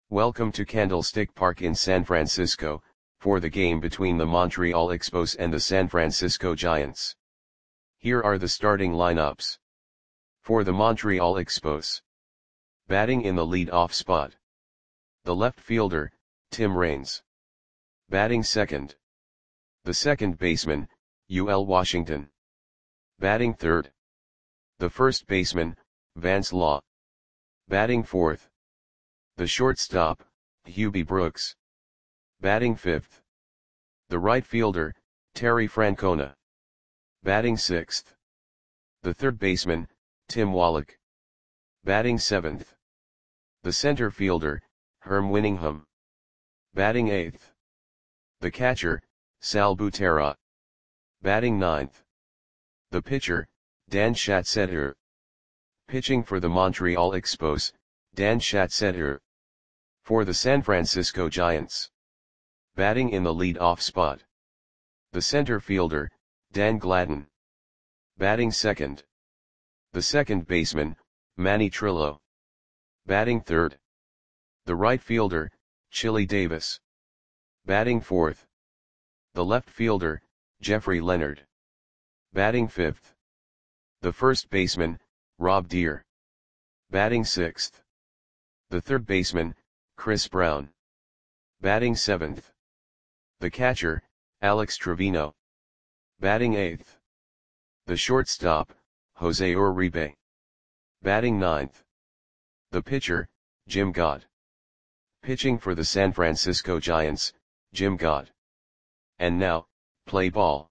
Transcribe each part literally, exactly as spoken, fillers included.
Welcome to Candlestick Park in San Francisco, for the game between the Montreal Expos and the San Francisco Giants. Here are the starting lineups. For the Montreal Expos. Batting in the lead-off spot. The left fielder, Tim Raines. Batting second. The second baseman, U L Washington. Batting third. The first baseman, Vance Law. Batting fourth. The shortstop, Hubie Brooks. Batting fifth. The right fielder, Terry Francona. Batting sixth. The third baseman, Tim Wallach. Batting seventh. The center fielder, Herm Winningham. Batting eighth. The catcher, Sal Butera. Batting ninth. The pitcher, Dan Schatzeder. Pitching for the Montreal Expos, Dan Schatzeder. For the San Francisco Giants. Batting in the lead-off spot. The center fielder, Dan Gladden. Batting second. The second baseman, Manny Trillo. Batting third. The right fielder, Chili Davis. Batting fourth. The left fielder, Jeffrey Leonard. Batting fifth. The first baseman, Rob Deere. Batting sixth. The third baseman, Chris Brown. Batting seventh. The catcher, Alex Trevino. Batting eighth. The shortstop, Jose Uribe. Batting ninth. The pitcher, Jim Gott. Pitching for the San Francisco Giants, Jim Gott. And now, play ball.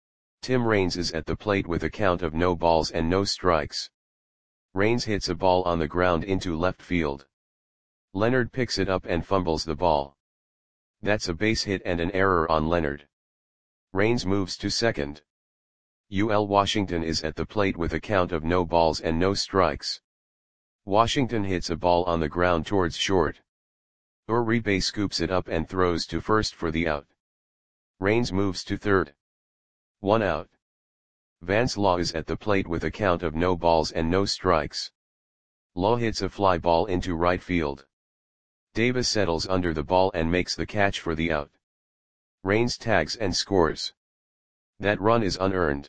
Tim Raines is at the plate with a count of no balls and no strikes. Raines hits a ball on the ground into left field. Leonard picks it up and fumbles the ball. That's a base hit and an error on Leonard. Raines moves to second. U L Washington is at the plate with a count of no balls and no strikes. Washington hits a ball on the ground towards short. Uribe scoops it up and throws to first for the out. Raines moves to third. One out. Vance Law is at the plate with a count of no balls and no strikes. Law hits a fly ball into right field. Davis settles under the ball and makes the catch for the out. Raines tags and scores. That run is unearned.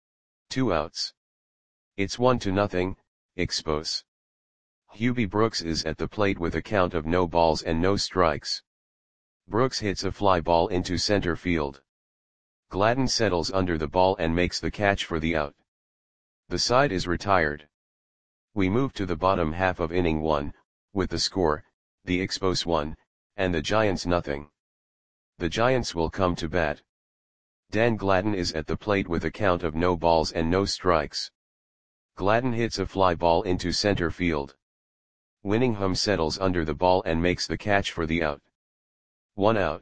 Two outs. It's one to nothing, Expos. Hubie Brooks is at the plate with a count of no balls and no strikes. Brooks hits a fly ball into center field. Gladden settles under the ball and makes the catch for the out. The side is retired. We move to the bottom half of inning one, with the score, the Expos one, and the Giants nothing. The Giants will come to bat. Dan Gladden is at the plate with a count of no balls and no strikes. Gladden hits a fly ball into center field. Winningham settles under the ball and makes the catch for the out. One out.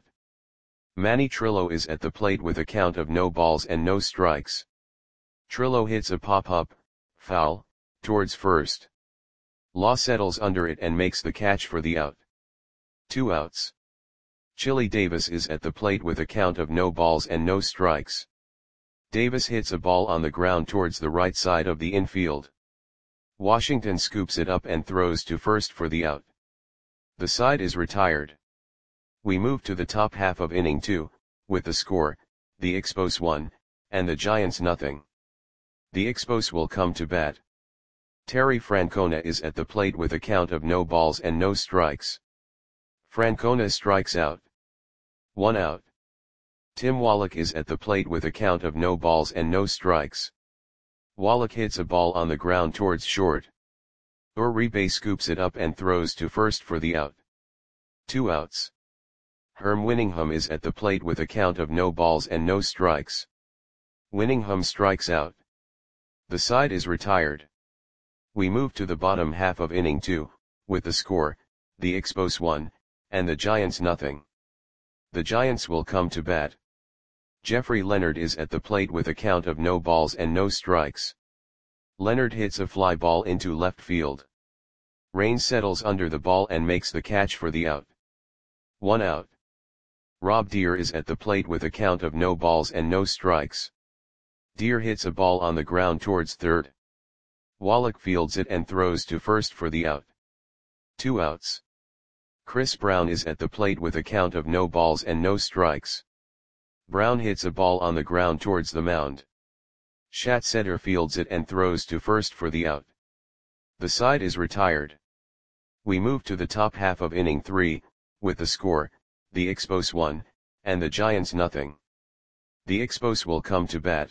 Manny Trillo is at the plate with a count of no balls and no strikes. Trillo hits a pop-up, foul, towards first. Law settles under it and makes the catch for the out. Two outs. Chili Davis is at the plate with a count of no balls and no strikes. Davis hits a ball on the ground towards the right side of the infield. Washington scoops it up and throws to first for the out. The side is retired. We move to the top half of inning two, with the score, the Expos one, and the Giants nothing. The Expos will come to bat. Terry Francona is at the plate with a count of no balls and no strikes. Francona strikes out. One out. Tim Wallach is at the plate with a count of no balls and no strikes. Wallach hits a ball on the ground towards short. Uribe scoops it up and throws to first for the out. Two outs. Herm Winningham is at the plate with a count of no balls and no strikes. Winningham strikes out. The side is retired. We move to the bottom half of inning two, with the score, the Expos one, and the Giants nothing. The Giants will come to bat. Jeffrey Leonard is at the plate with a count of no balls and no strikes. Leonard hits a fly ball into left field. Raines settles under the ball and makes the catch for the out. One out. Rob Deere is at the plate with a count of no balls and no strikes. Deere hits a ball on the ground towards third. Wallach fields it and throws to first for the out. Two outs. Chris Brown is at the plate with a count of no balls and no strikes. Brown hits a ball on the ground towards the mound. Schatzeder fields it and throws to first for the out. The side is retired. We move to the top half of inning three, with the score, the Expos one, and the Giants nothing. The Expos will come to bat.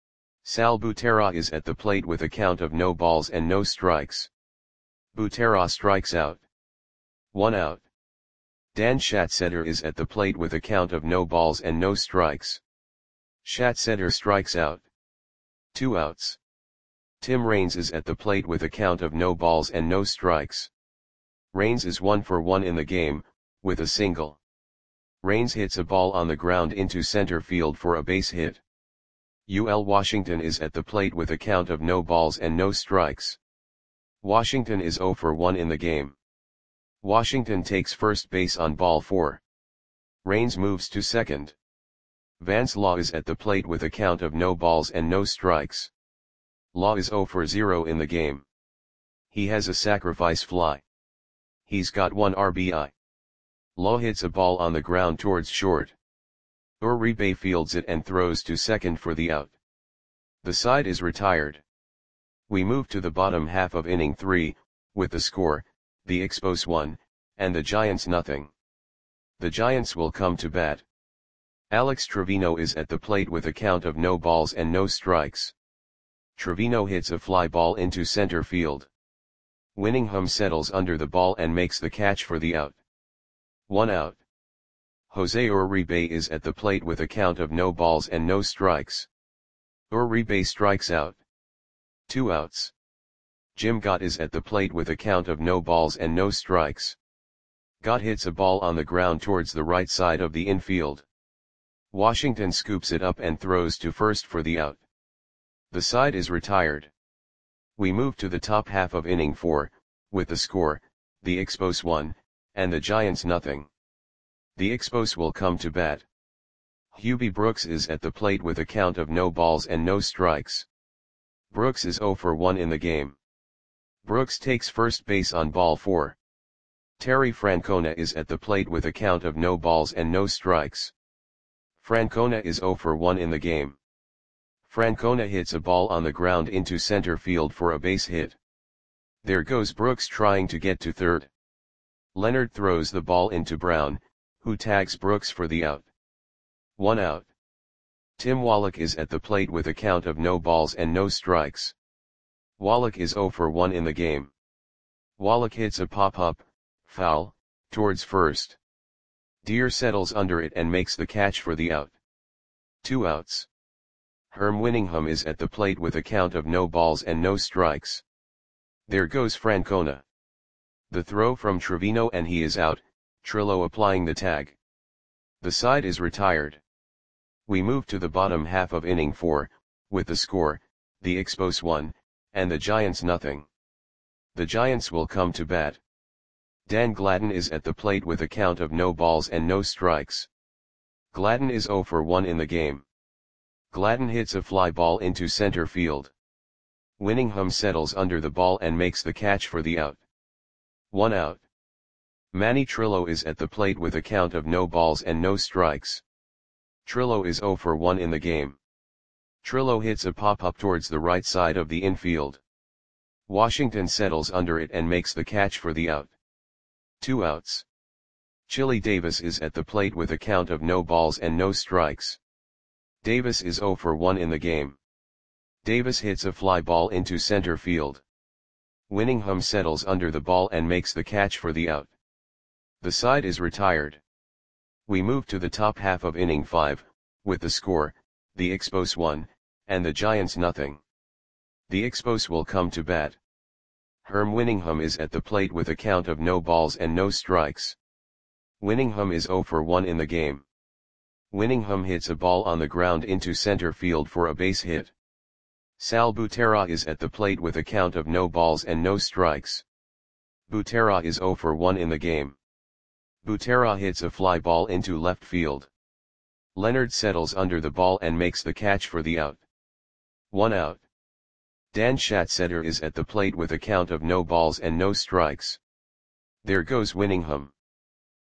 Sal Butera is at the plate with a count of no balls and no strikes. Butera strikes out. One out. Dan Schatzeder is at the plate with a count of no balls and no strikes. Schatzeder strikes out. Two outs. Tim Raines is at the plate with a count of no balls and no strikes. Raines is one for one in the game, with a single. Raines hits a ball on the ground into center field for a base hit. U L Washington is at the plate with a count of no balls and no strikes. Washington is zero for one in the game. Washington takes first base on ball four. Raines moves to second. Vance Law is at the plate with a count of no balls and no strikes. Law is zero for zero in the game. He has a sacrifice fly. He's got one R B I. Law hits a ball on the ground towards short. Uribe fields it and throws to second for the out. The side is retired. We move to the bottom half of inning three, with the score, the Expos one, and the Giants nothing. The Giants will come to bat. Alex Trevino is at the plate with a count of no balls and no strikes. Trevino hits a fly ball into center field. Winningham settles under the ball and makes the catch for the out. One out. Jose Uribe is at the plate with a count of no balls and no strikes. Uribe strikes out. Two outs. Jim Gott is at the plate with a count of no balls and no strikes. Gott hits a ball on the ground towards the right side of the infield. Washington scoops it up and throws to first for the out. The side is retired. We move to the top half of inning four, with the score, the Expos one, and the Giants nothing. The Expos will come to bat. Hubie Brooks is at the plate with a count of no balls and no strikes. Brooks is zero for one in the game. Brooks takes first base on ball four. Terry Francona is at the plate with a count of no balls and no strikes. Francona is zero for one in the game. Francona hits a ball on the ground into center field for a base hit. There goes Brooks trying to get to third. Leonard throws the ball into Brown, who tags Brooks for the out. One out. Tim Wallach is at the plate with a count of no balls and no strikes. Wallach is zero for one in the game. Wallach hits a pop-up, foul, towards first. Deer settles under it and makes the catch for the out. Two outs. Herm Winningham is at the plate with a count of no balls and no strikes. There goes Francona. The throw from Trevino and he is out, Trillo applying the tag. The side is retired. We move to the bottom half of inning four, with the score, the Expos one, and the Giants nothing. The Giants will come to bat. Dan Gladden is at the plate with a count of no balls and no strikes. Gladden is zero for one in the game. Gladden hits a fly ball into center field. Winningham settles under the ball and makes the catch for the out. One out. Manny Trillo is at the plate with a count of no balls and no strikes. Trillo is zero for one in the game. Trillo hits a pop-up towards the right side of the infield. Washington settles under it and makes the catch for the out. Two outs. Chili Davis is at the plate with a count of no balls and no strikes. Davis is zero for one in the game. Davis hits a fly ball into center field. Winningham settles under the ball and makes the catch for the out. The side is retired. We move to the top half of inning five, with the score, the Expos one, and the Giants nothing. The Expos will come to bat. Herm Winningham is at the plate with a count of no balls and no strikes. Winningham is zero for one in the game. Winningham hits a ball on the ground into center field for a base hit. Sal Butera is at the plate with a count of no balls and no strikes. Butera is zero for one in the game. Butera hits a fly ball into left field. Leonard settles under the ball and makes the catch for the out. One out. Dan Schatzeder is at the plate with a count of no balls and no strikes. There goes Winningham.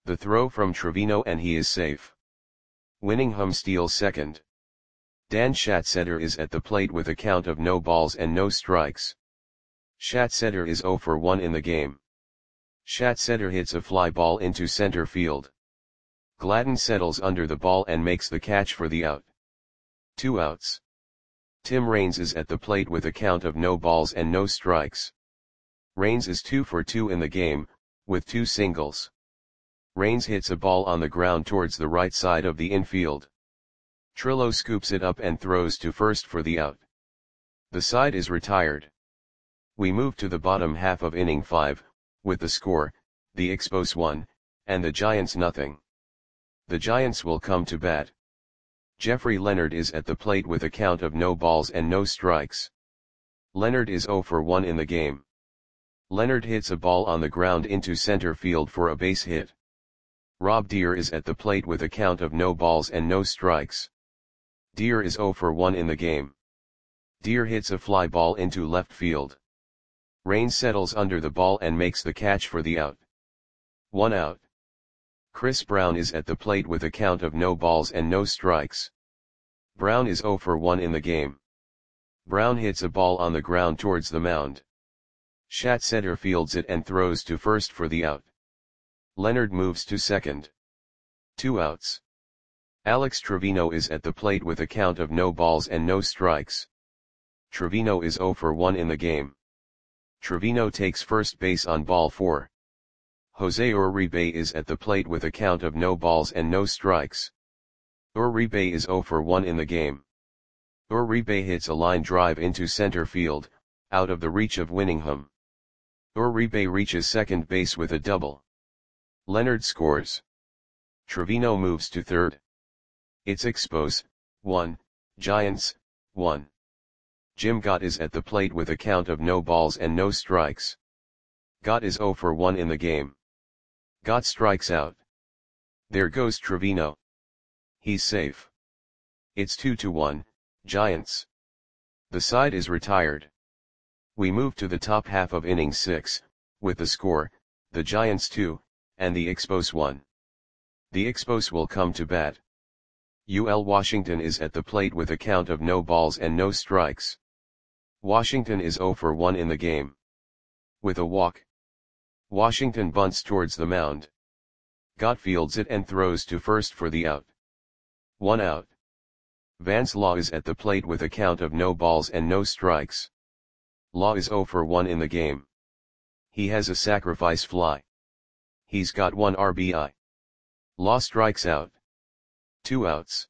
The throw from Trevino and he is safe. Winningham steals second. Dan Schatzeder is at the plate with a count of no balls and no strikes. Schatzeder is zero for one in the game. Schatzeder hits a fly ball into center field. Gladden settles under the ball and makes the catch for the out. Two outs. Tim Raines is at the plate with a count of no balls and no strikes. Raines is two for two in the game, with two singles. Raines hits a ball on the ground towards the right side of the infield. Trillo scoops it up and throws to first for the out. The side is retired. We move to the bottom half of inning five, with the score, the Expos one, and the Giants nothing. The Giants will come to bat. Jeffrey Leonard is at the plate with a count of no balls and no strikes. Leonard is zero for one in the game. Leonard hits a ball on the ground into center field for a base hit. Rob Deer is at the plate with a count of no balls and no strikes. Deer is zero for one in the game. Deer hits a fly ball into left field. Raines settles under the ball and makes the catch for the out. One out. Chris Brown is at the plate with a count of no balls and no strikes. Brown is zero for one in the game. Brown hits a ball on the ground towards the mound. Schatzeder fields it and throws to first for the out. Leonard moves to second. Two outs. Alex Trevino is at the plate with a count of no balls and no strikes. Trevino is zero for one in the game. Trevino takes first base on ball four. Jose Uribe is at the plate with a count of no balls and no strikes. Uribe is zero for one in the game. Uribe hits a line drive into center field, out of the reach of Winningham. Uribe reaches second base with a double. Leonard scores. Trevino moves to third. It's Expos, one, Giants, one. Jim Gott is at the plate with a count of no balls and no strikes. Gott is zero for one in the game. Gott strikes out. There goes Trevino. He's safe. It's two to one, Giants. The side is retired. We move to the top half of inning six, with the score, the Giants two, and the Expos one. The Expos will come to bat. U L Washington is at the plate with a count of no balls and no strikes. Washington is zero for one in the game. With a walk. Washington bunts towards the mound. Gott fields it and throws to first for the out. One out. Vance Law is at the plate with a count of no balls and no strikes. Law is zero for one in the game. He has a sacrifice fly. He's got one R B I. Law strikes out. Two outs.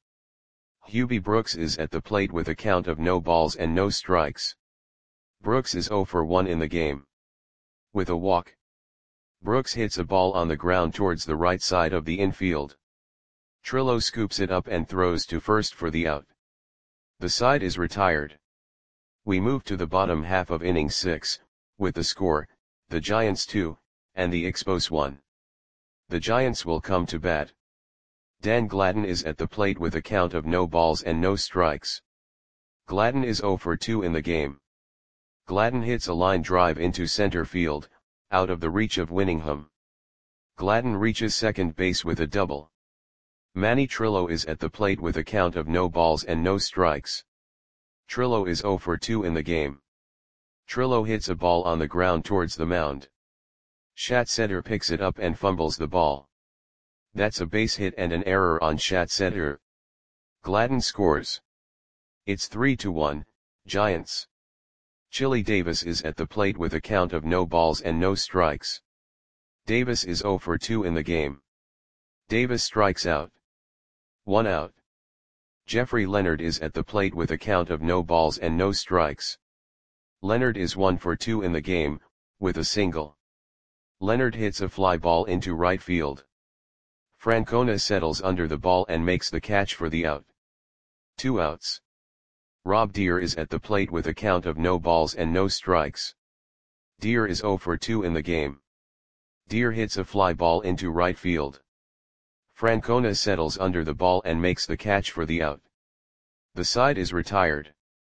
Hubie Brooks is at the plate with a count of no balls and no strikes. Brooks is zero for one in the game. With a walk. Brooks hits a ball on the ground towards the right side of the infield. Trillo scoops it up and throws to first for the out. The side is retired. We move to the bottom half of inning six, with the score, the Giants two, and the Expos one. The Giants will come to bat. Dan Gladden is at the plate with a count of no balls and no strikes. Gladden is zero for two in the game. Gladden hits a line drive into center field, out of the reach of Winningham. Gladden reaches second base with a double. Manny Trillo is at the plate with a count of no balls and no strikes. Trillo is zero for two in the game. Trillo hits a ball on the ground towards the mound. Schatzeder picks it up and fumbles the ball. That's a base hit and an error on Schatzeder. Gladden scores. It's three to one, Giants. Chili Davis is at the plate with a count of no balls and no strikes. Davis is zero for two in the game. Davis strikes out. One out. Jeffrey Leonard is at the plate with a count of no balls and no strikes. Leonard is one for two in the game, with a single. Leonard hits a fly ball into right field. Francona settles under the ball and makes the catch for the out. Two outs. Rob Deer is at the plate with a count of no balls and no strikes. Deer is zero for two in the game. Deer hits a fly ball into right field. Francona settles under the ball and makes the catch for the out. The side is retired.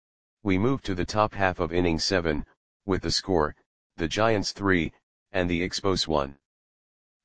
We move to the top half of inning seven, with the score, the Giants three, and the Expos one.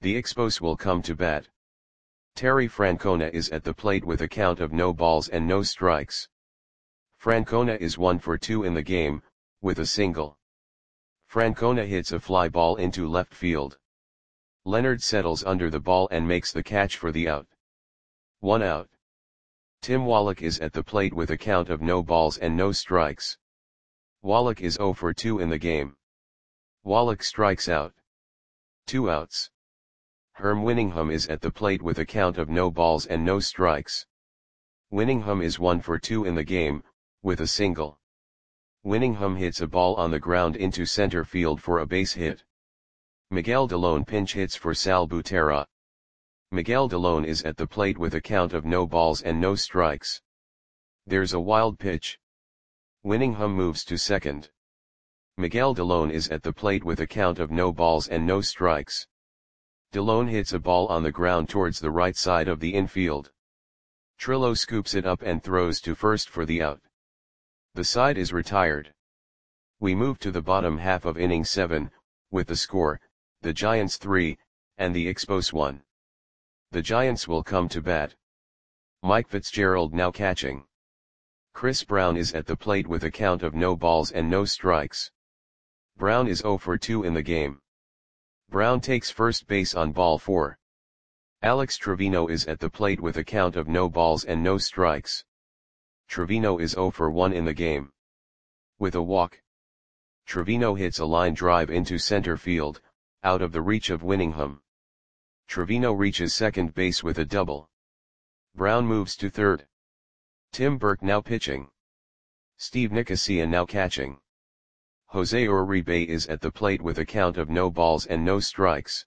The Expos will come to bat. Terry Francona is at the plate with a count of no balls and no strikes. Francona is one for two in the game, with a single. Francona hits a fly ball into left field. Leonard settles under the ball and makes the catch for the out. One out. Tim Wallach is at the plate with a count of no balls and no strikes. Wallach is zero for two in the game. Wallach strikes out. Two outs. Herm Winningham is at the plate with a count of no balls and no strikes. Winningham is one for two in the game, with a single. Winningham hits a ball on the ground into center field for a base hit. Miguel Delone pinch hits for Sal Butera. Miguel Delone is at the plate with a count of no balls and no strikes. There's a wild pitch. Winningham moves to second. Miguel Delone is at the plate with a count of no balls and no strikes. Delone hits a ball on the ground towards the right side of the infield. Trillo scoops it up and throws to first for the out. The side is retired. We move to the bottom half of inning seven, with the score, the Giants three, and the Expos one. The Giants will come to bat. Mike Fitzgerald now catching. Chris Brown is at the plate with a count of no balls and no strikes. Brown is zero for two in the game. Brown takes first base on ball four. Alex Trevino is at the plate with a count of no balls and no strikes. Trevino is zero for one in the game. With a walk. Trevino hits a line drive into center field, out of the reach of Winningham. Trevino reaches second base with a double. Brown moves to third. Tim Burke now pitching. Steve Nicosia now catching. Jose Uribe is at the plate with a count of no balls and no strikes.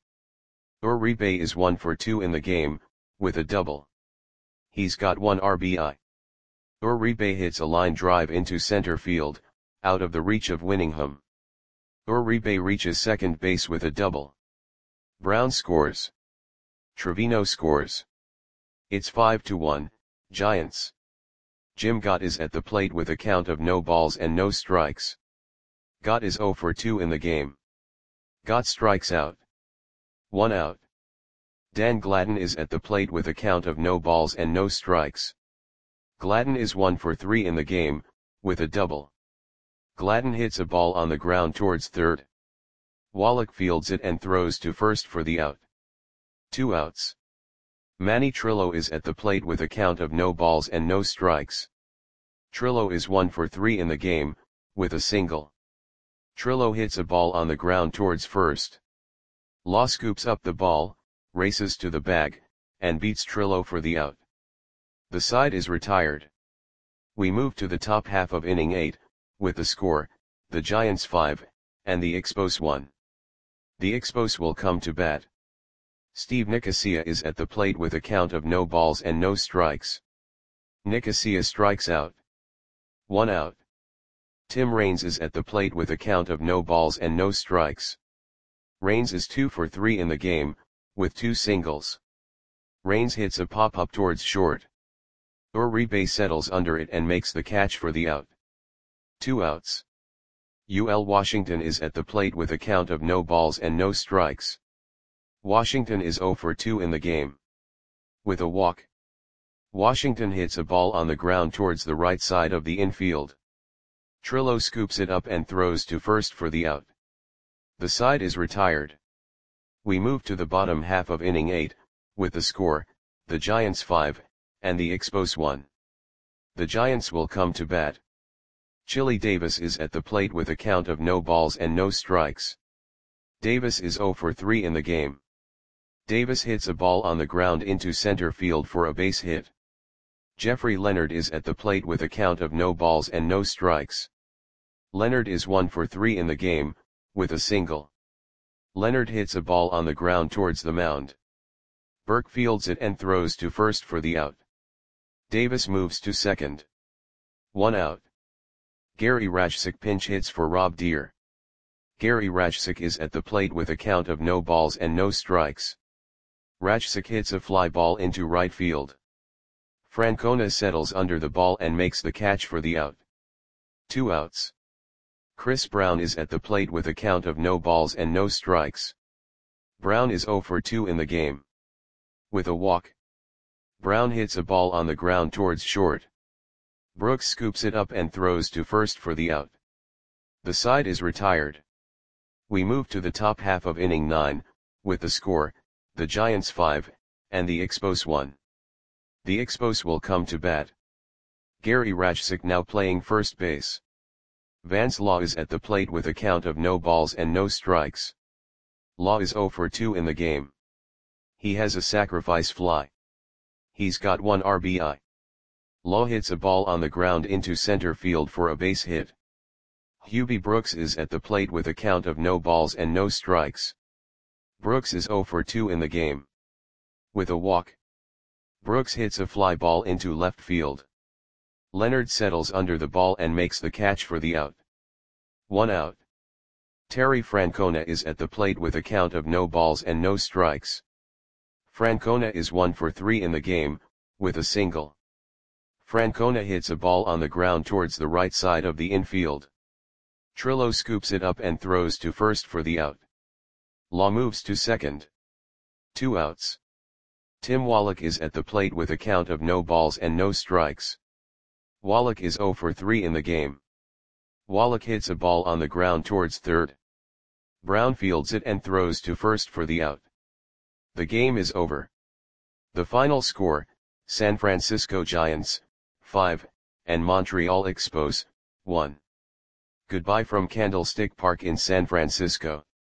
Uribe is one for two in the game, with a double. He's got one R B I. Uribe hits a line drive into center field, out of the reach of Winningham. Uribe reaches second base with a double. Brown scores. Trevino scores. It's five to one, Giants. Jim Gott is at the plate with a count of no balls and no strikes. Gott is zero for two in the game. Gott strikes out. One out. Dan Gladden is at the plate with a count of no balls and no strikes. Gladden is one for three in the game, with a double. Gladden hits a ball on the ground towards third. Wallach fields it and throws to first for the out. Two outs. Manny Trillo is at the plate with a count of no balls and no strikes. Trillo is one for three in the game, with a single. Trillo hits a ball on the ground towards first. Law scoops up the ball, races to the bag, and beats Trillo for the out. The side is retired. We move to the top half of inning eight, with the score, the Giants five, and the Expos one. The Expos will come to bat. Steve Nicosia is at the plate with a count of no balls and no strikes. Nicosia strikes out. One out. Tim Raines is at the plate with a count of no balls and no strikes. Raines is two for three in the game, with two singles. Raines hits a pop-up towards short. Uribe settles under it and makes the catch for the out. Two outs. U L Washington is at the plate with a count of no balls and no strikes. Washington is zero for two in the game. With a walk. Washington hits a ball on the ground towards the right side of the infield. Trillo scoops it up and throws to first for the out. The side is retired. We move to the bottom half of inning eight, with the score, the Giants five, and the Expos one. The Giants will come to bat. Chili Davis is at the plate with a count of no balls and no strikes. Davis is zero for three in the game. Davis hits a ball on the ground into center field for a base hit. Jeffrey Leonard is at the plate with a count of no balls and no strikes. Leonard is one for three in the game, with a single. Leonard hits a ball on the ground towards the mound. Burke fields it and throws to first for the out. Davis moves to second. One out. Gary Rajcik pinch hits for Rob Deere. Gary Rajcik is at the plate with a count of no balls and no strikes. Rajcik hits a fly ball into right field. Francona settles under the ball and makes the catch for the out. Two outs. Chris Brown is at the plate with a count of no balls and no strikes. Brown is zero for two in the game. With a walk, Brown hits a ball on the ground towards short. Brooks scoops it up and throws to first for the out. The side is retired. We move to the top half of inning nine, with the score, the Giants five, and the Expos one. The Expos will come to bat. Gary Rajcik now playing first base. Vance Law is at the plate with a count of no balls and no strikes. Law is zero for two in the game. He has a sacrifice fly. He's got one R B I. Law hits a ball on the ground into center field for a base hit. Hubie Brooks is at the plate with a count of no balls and no strikes. Brooks is zero for two in the game. With a walk, Brooks hits a fly ball into left field. Leonard settles under the ball and makes the catch for the out. One out. Terry Francona is at the plate with a count of no balls and no strikes. Francona is one for three in the game, with a single. Francona hits a ball on the ground towards the right side of the infield. Trillo scoops it up and throws to first for the out. Law moves to second. Two outs. Tim Wallach is at the plate with a count of no balls and no strikes. Wallach is zero for three in the game. Wallach hits a ball on the ground towards third. Brown fields it and throws to first for the out. The game is over. The final score, San Francisco Giants, five, and Montreal Expos, one. Goodbye from Candlestick Park in San Francisco.